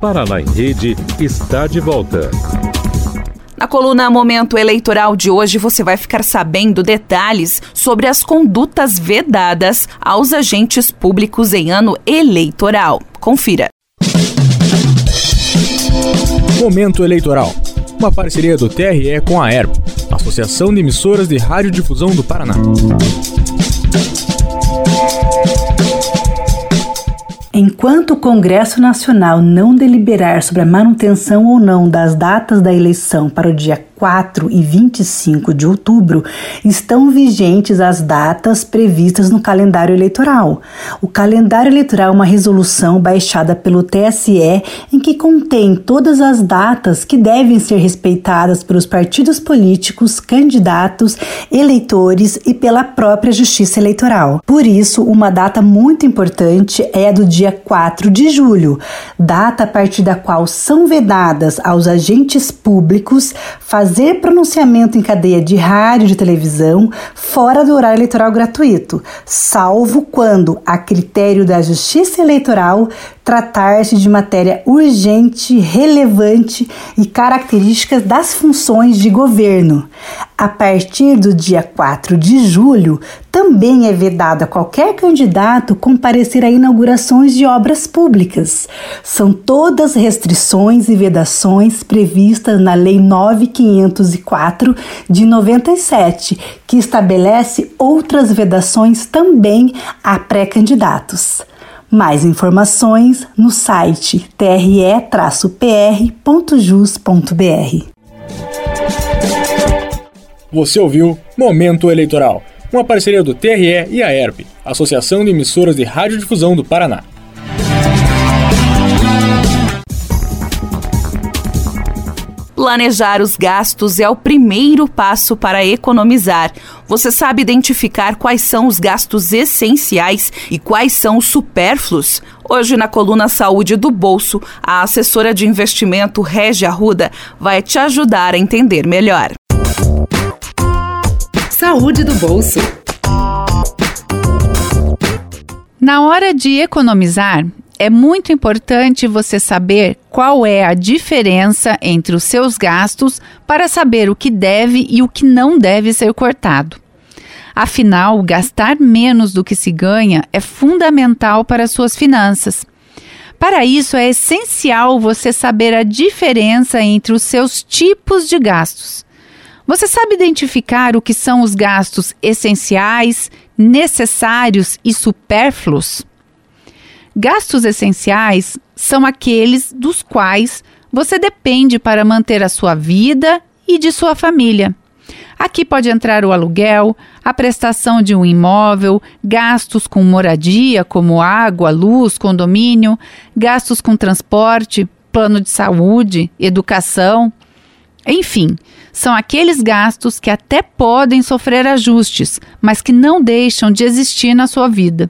Paraná em Rede está de volta. Na coluna Momento Eleitoral de hoje, você vai ficar sabendo detalhes sobre as condutas vedadas aos agentes públicos em ano eleitoral. Confira. Momento Eleitoral. Uma parceria do TRE com a AERP, Associação de Emissoras de Radiodifusão do Paraná. Enquanto o Congresso Nacional não deliberar sobre a manutenção ou não das datas da eleição para o dia 4 e 25 de outubro, estão vigentes as datas previstas no calendário eleitoral. O calendário eleitoral é uma resolução baixada pelo TSE em que contém todas as datas que devem ser respeitadas pelos partidos políticos, candidatos, eleitores e pela própria Justiça Eleitoral. Por isso, uma data muito importante é a do dia 4 de julho, data a partir da qual são vedadas aos agentes públicos fazer pronunciamento em cadeia de rádio e de televisão fora do horário eleitoral gratuito, salvo quando, a critério da Justiça Eleitoral, tratar-se de matéria urgente, relevante e características das funções de governo. A partir do dia 4 de julho, também é vedado a qualquer candidato comparecer a inaugurações de obras públicas. São todas restrições e vedações previstas na Lei 9.504 de 97, que estabelece outras vedações também a pré-candidatos. Mais informações no site tre-pr.jus.br. Você ouviu Momento Eleitoral, uma parceria do TRE e a AERP, Associação de Emissoras de Radiodifusão do Paraná. Planejar os gastos é o primeiro passo para economizar. Você sabe identificar quais são os gastos essenciais e quais são os supérfluos? Hoje, na coluna Saúde do Bolso, a assessora de investimento Régia Arruda vai te ajudar a entender melhor. Saúde do Bolso. Na hora de economizar, é muito importante você saber qual é a diferença entre os seus gastos para saber o que deve e o que não deve ser cortado. Afinal, gastar menos do que se ganha é fundamental para as suas finanças. Para isso, é essencial você saber a diferença entre os seus tipos de gastos. Você sabe identificar o que são os gastos essenciais, necessários e supérfluos? Gastos essenciais são aqueles dos quais você depende para manter a sua vida e de sua família. Aqui pode entrar o aluguel, a prestação de um imóvel, gastos com moradia, como água, luz, condomínio, gastos com transporte, plano de saúde, educação. Enfim, são aqueles gastos que até podem sofrer ajustes, mas que não deixam de existir na sua vida.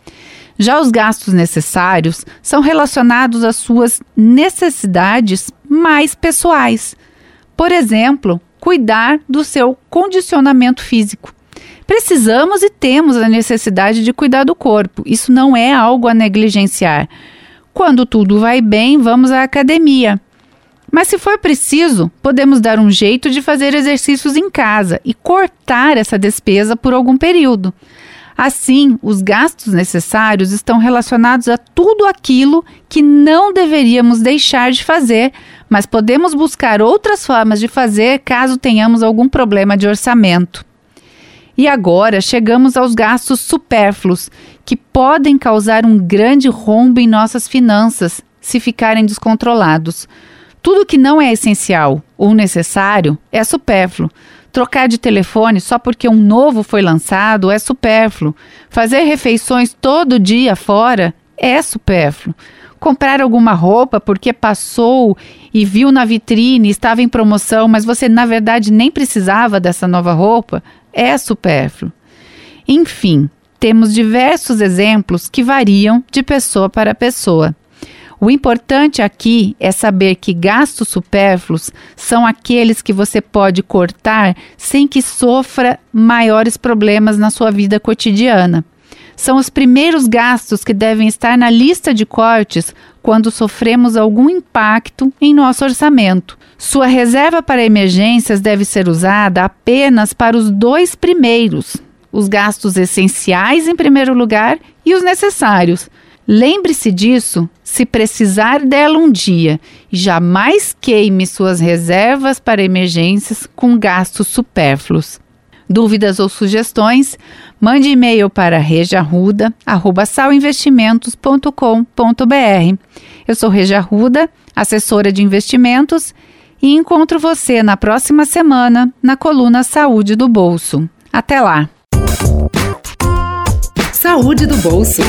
Já os gastos necessários são relacionados às suas necessidades mais pessoais. Por exemplo, cuidar do seu condicionamento físico. Precisamos e temos a necessidade de cuidar do corpo. Isso não é algo a negligenciar. Quando tudo vai bem, vamos à academia. Mas se for preciso, podemos dar um jeito de fazer exercícios em casa e cortar essa despesa por algum período. Assim, os gastos necessários estão relacionados a tudo aquilo que não deveríamos deixar de fazer, mas podemos buscar outras formas de fazer caso tenhamos algum problema de orçamento. E agora chegamos aos gastos supérfluos, que podem causar um grande rombo em nossas finanças se ficarem descontrolados. Tudo que não é essencial ou necessário é supérfluo. Trocar de telefone só porque um novo foi lançado é supérfluo. Fazer refeições todo dia fora é supérfluo. Comprar alguma roupa porque passou e viu na vitrine, estava em promoção, mas você na verdade nem precisava dessa nova roupa, é supérfluo. Enfim, temos diversos exemplos que variam de pessoa para pessoa. O importante aqui é saber que gastos supérfluos são aqueles que você pode cortar sem que sofra maiores problemas na sua vida cotidiana. São os primeiros gastos que devem estar na lista de cortes quando sofremos algum impacto em nosso orçamento. Sua reserva para emergências deve ser usada apenas para os 2 primeiros, os gastos essenciais em primeiro lugar e os necessários. Lembre-se disso se precisar dela um dia e jamais queime suas reservas para emergências com gastos supérfluos. Dúvidas ou sugestões? Mande e-mail para regiarruda@salinvestimentos.com.br. Eu sou Regia Arruda, assessora de investimentos, e encontro você na próxima semana na coluna Saúde do Bolso. Até lá! Saúde do Bolso.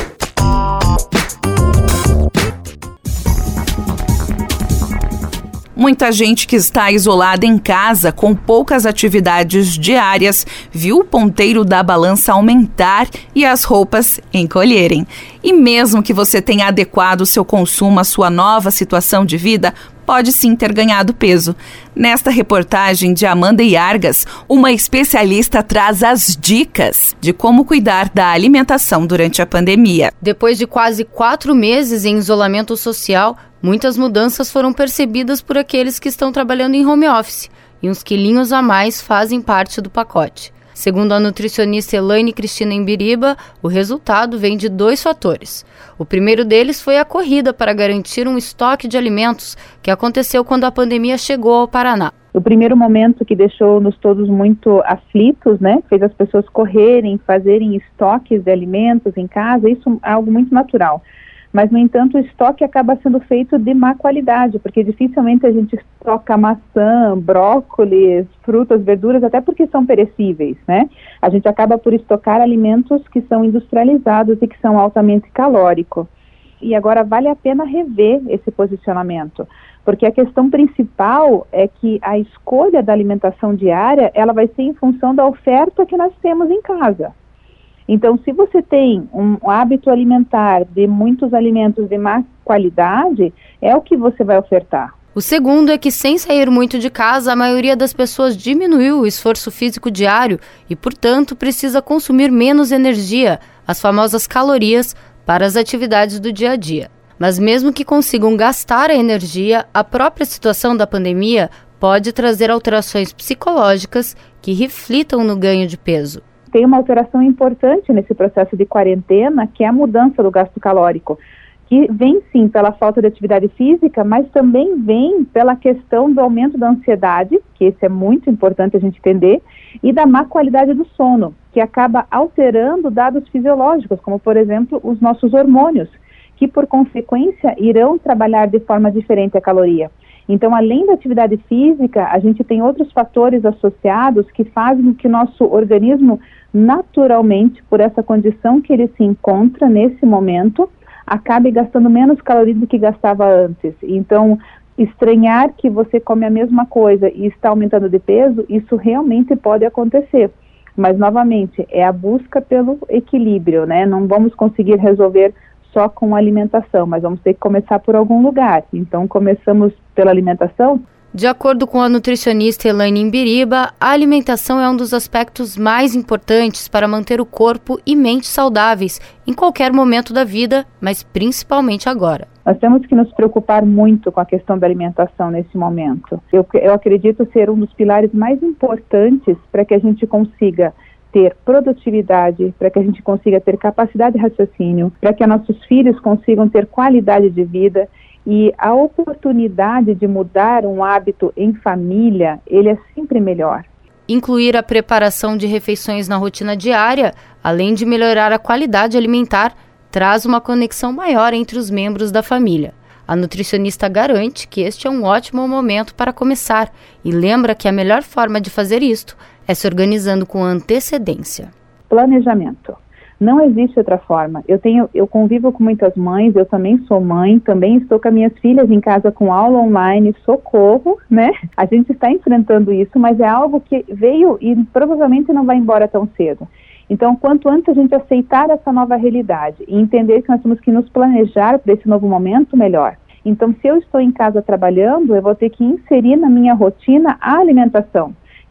Muita gente que está isolada em casa com poucas atividades diárias viu o ponteiro da balança aumentar e as roupas encolherem. E mesmo que você tenha adequado o seu consumo à sua nova situação de vida, pode sim ter ganhado peso. Nesta reportagem de Amanda Iargas, uma especialista traz as dicas de como cuidar da alimentação durante a pandemia. Depois de quase 4 meses em isolamento social, muitas mudanças foram percebidas por aqueles que estão trabalhando em home office, e uns quilinhos a mais fazem parte do pacote. Segundo a nutricionista Elaine Cristina Imbiriba, o resultado vem de 2 fatores. O primeiro deles foi a corrida para garantir um estoque de alimentos que aconteceu quando a pandemia chegou ao Paraná. O primeiro momento que deixou-nos todos muito aflitos, né? Fez as pessoas correrem, fazerem estoques de alimentos em casa, isso é algo muito natural. Mas, no entanto, o estoque acaba sendo feito de má qualidade, porque dificilmente a gente estoca maçã, brócolis, frutas, verduras, até porque são perecíveis, né? A gente acaba por estocar alimentos que são industrializados e que são altamente calóricos. E agora vale a pena rever esse posicionamento, porque a questão principal é que a escolha da alimentação diária, ela vai ser em função da oferta que nós temos em casa. Então, se você tem um hábito alimentar de muitos alimentos de má qualidade, é o que você vai ofertar. O segundo é que, sem sair muito de casa, a maioria das pessoas diminuiu o esforço físico diário e, portanto, precisa consumir menos energia, as famosas calorias, para as atividades do dia a dia. Mas mesmo que consigam gastar a energia, a própria situação da pandemia pode trazer alterações psicológicas que reflitam no ganho de peso. Tem uma alteração importante nesse processo de quarentena, que é a mudança do gasto calórico, que vem sim pela falta de atividade física, mas também vem pela questão do aumento da ansiedade, que esse é muito importante a gente entender, e da má qualidade do sono, que acaba alterando dados fisiológicos, como por exemplo os nossos hormônios, que por consequência irão trabalhar de forma diferente a caloria. Então, além da atividade física, a gente tem outros fatores associados que fazem com que o nosso organismo, naturalmente, por essa condição que ele se encontra nesse momento, acabe gastando menos calorias do que gastava antes. Então, estranhar que você come a mesma coisa e está aumentando de peso, isso realmente pode acontecer. Mas, novamente, é a busca pelo equilíbrio, né? Não vamos conseguir resolver só com alimentação, mas vamos ter que começar por algum lugar. Então, começamos pela alimentação. De acordo com a nutricionista Elaine Imbiriba, a alimentação é um dos aspectos mais importantes para manter o corpo e mente saudáveis em qualquer momento da vida, mas principalmente agora. Nós temos que nos preocupar muito com a questão da alimentação nesse momento. Eu acredito ser um dos pilares mais importantes para que a gente consiga ter produtividade, para que a gente consiga ter capacidade de raciocínio, para que nossos filhos consigam ter qualidade de vida. E a oportunidade de mudar um hábito em família, ele é sempre melhor. Incluir a preparação de refeições na rotina diária, além de melhorar a qualidade alimentar, traz uma conexão maior entre os membros da família. A nutricionista garante que este é um ótimo momento para começar e lembra que a melhor forma de fazer isto é se organizando com antecedência. Planejamento. Não existe outra forma. Eu convivo com muitas mães, eu também sou mãe, também estou com as minhas filhas em casa com aula online, socorro, né? A gente está enfrentando isso, mas é algo que veio e provavelmente não vai embora tão cedo. Então, quanto antes a gente aceitar essa nova realidade e entender que nós temos que nos planejar para esse novo momento, melhor. Então, se eu estou em casa trabalhando, eu vou ter que inserir na minha rotina a alimentação,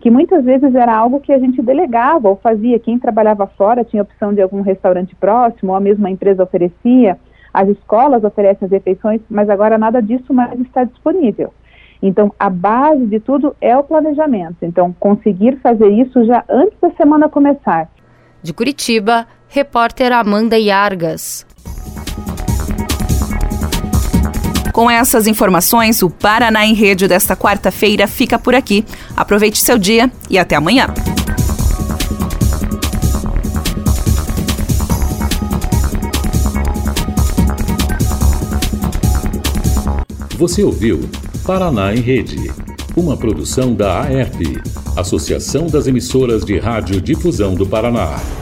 que muitas vezes era algo que a gente delegava ou fazia. Quem trabalhava fora tinha opção de algum restaurante próximo, ou a mesma empresa oferecia, as escolas oferecem as refeições, mas agora nada disso mais está disponível. Então, a base de tudo é o planejamento. Então, conseguir fazer isso já antes da semana começar. De Curitiba, repórter Amanda Iargas. Com essas informações, o Paraná em Rede desta quarta-feira fica por aqui. Aproveite seu dia e até amanhã. Você ouviu Paraná em Rede, uma produção da AERP, Associação das Emissoras de Rádio Difusão do Paraná.